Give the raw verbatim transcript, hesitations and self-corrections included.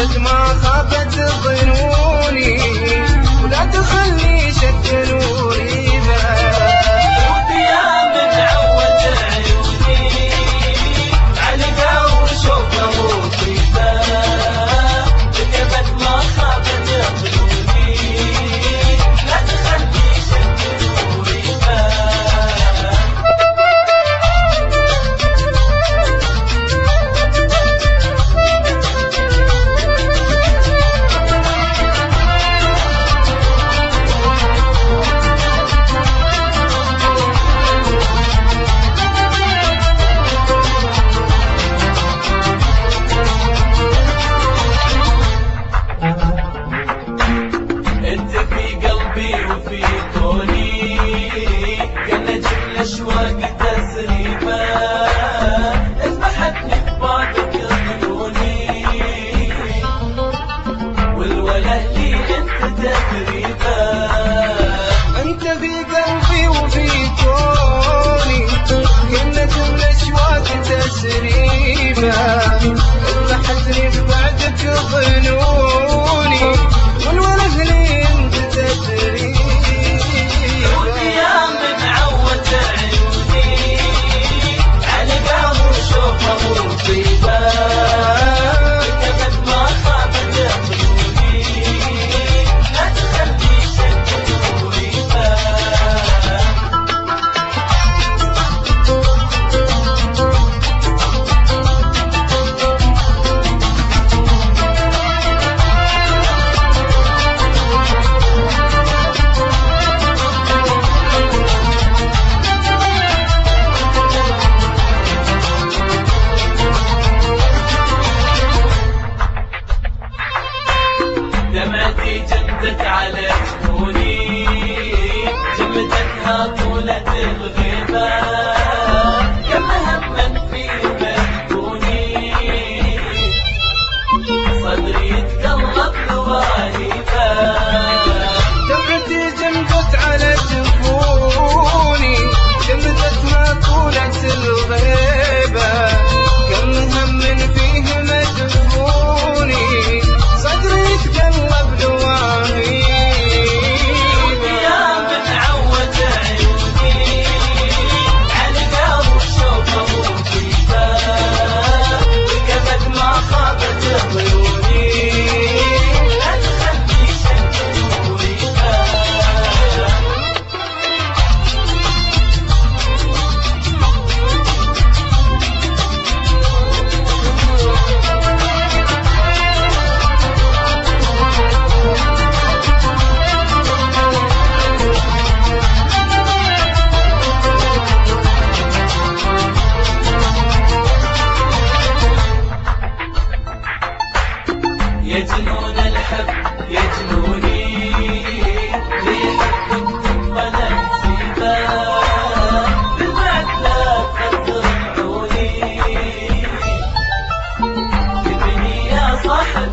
قد ما خابت ظنوني ولا تخلي شك نوري ذبحتني بعدك ظنوني والوله لي انت تدري يا من عود عيوني على قام وشوفه مصيبه قد ما خابت ظنوني لا تخلي شك مريبه دمعتي جمدت على جفوني جمدتها طولة الغيبة كم هم في مكوني صدري يتقلب لواهبة دمعتي جمدت على جفوني جمدتها طولة الغيبة كم هم فيه مدفوني صدري يتقلب لواهيب يا من عود عيوني على قام وشوفه مصيبة قبل ما خابت ظنوني لا تخلي شك مريبة يا جنون الحب يا جنوني ليحبك ولا نسيبه بالبعد لا تقطر عيوني جبني يا صاحب